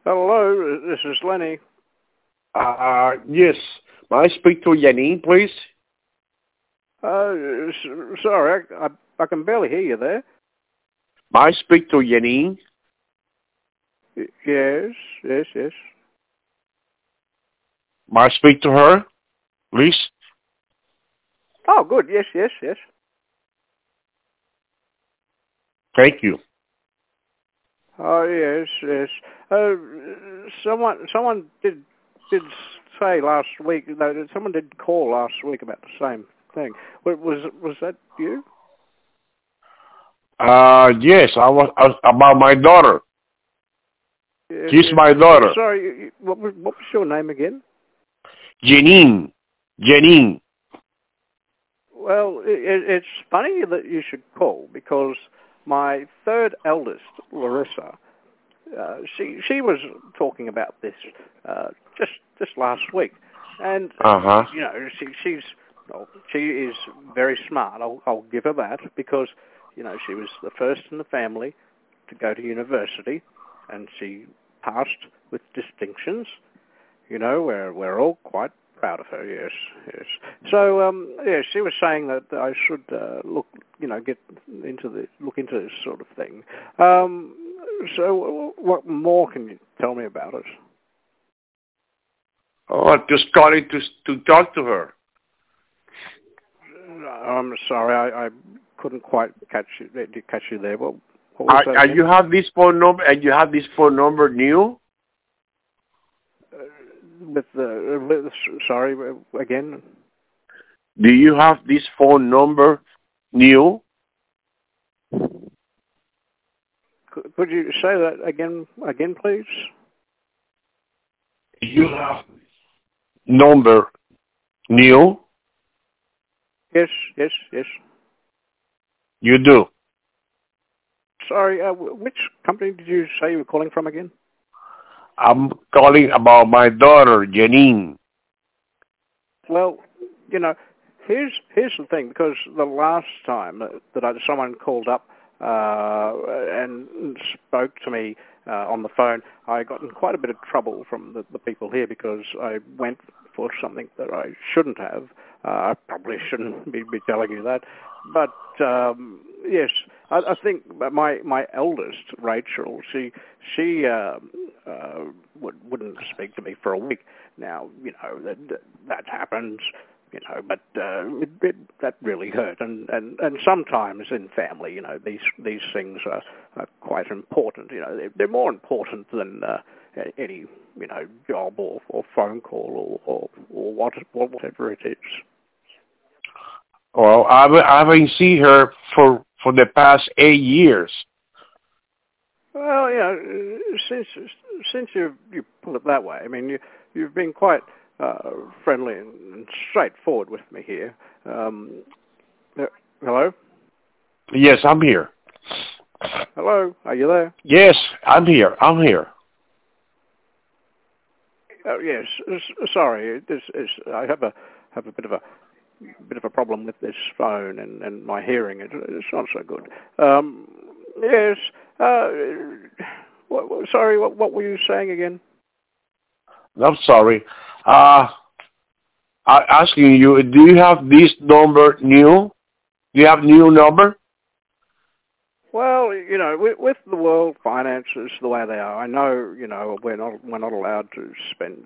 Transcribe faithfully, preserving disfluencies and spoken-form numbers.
Hello, this is Lenny. Uh, yes. May I speak to Janine, please? Uh, s- sorry, I, I, I can barely hear you there. May I speak to Janine? Y- Yes, yes, yes. May I speak to her, please? Oh, good. Yes, yes, yes. Thank you. Oh, yes, yes. Uh, someone, someone did did say last week. No, someone did call last week about the same thing. Wa- Was was that you? Uh, yes, I was uh, about my daughter. Yes, She's yes. my daughter. Sorry, you- you- what was what was your name again? Janine. Janine. Well, it, it's funny that you should call because my third eldest, Larissa, uh, she she was talking about this uh, just just last week, and Uh-huh. you know she she's well, she is very smart. I'll I'll give her that because you know she was the first in the family to go to university, and she passed with distinctions. You know, we're we're all quite proud of her. Yes, yes. So, um, yeah, she was saying that I should uh, look, you know, get into the look into this sort of thing. Um, so, what more can you tell me about it? Oh, I'm just calling to to talk to her. I'm sorry, I, I couldn't quite catch you, catch you there. What, what was Are, that are again? you have this phone number? And you have this phone number new? Uh, with the with, sorry again. Do you have this phone number new? Could, could you say that again, again, please? Do you have number new? Yes, yes, yes. You do. Sorry, uh, which company did you say you were calling from again? I'm calling about my daughter, Janine. Well, you know, here's here's the thing. Because the last time that, that I, someone called up uh, and spoke to me uh, on the phone, I got in quite a bit of trouble from the, the people here because I went for something that I shouldn't have. Uh, I probably shouldn't be, be telling you that, but um, yes, I, I think my my eldest Rachel, she she uh, uh, would, wouldn't speak to me for a week. Now, you know, that that happens, you know, but uh, it, it, that really hurt. And, and, and sometimes in family, you know, these these things are, are quite important. You know, they're, they're more important than uh, any, you know, job or, or phone call or, or, or what, whatever it is. Well, I haven't, I haven't seen her for for the past eight years. Well, you know, since since you you put it that way, I mean, you you've been quite uh, friendly and, and straightforward with me here. Um, uh, hello, Yes, I'm here. hello, are you there? Yes, I'm here. I'm here. Oh, yes. s- Sorry, this is, I have a have a bit of a bit of a problem with this phone and, and my hearing. It, it's not so good. Um, yes. Uh, what, what- sorry, what, what were you saying again? I'm sorry. Uh, I'm asking you, do you have this number new? Do you have new number? Well, you know, with, with the world finances the way they are, I know, you know, we're not we're not allowed to spend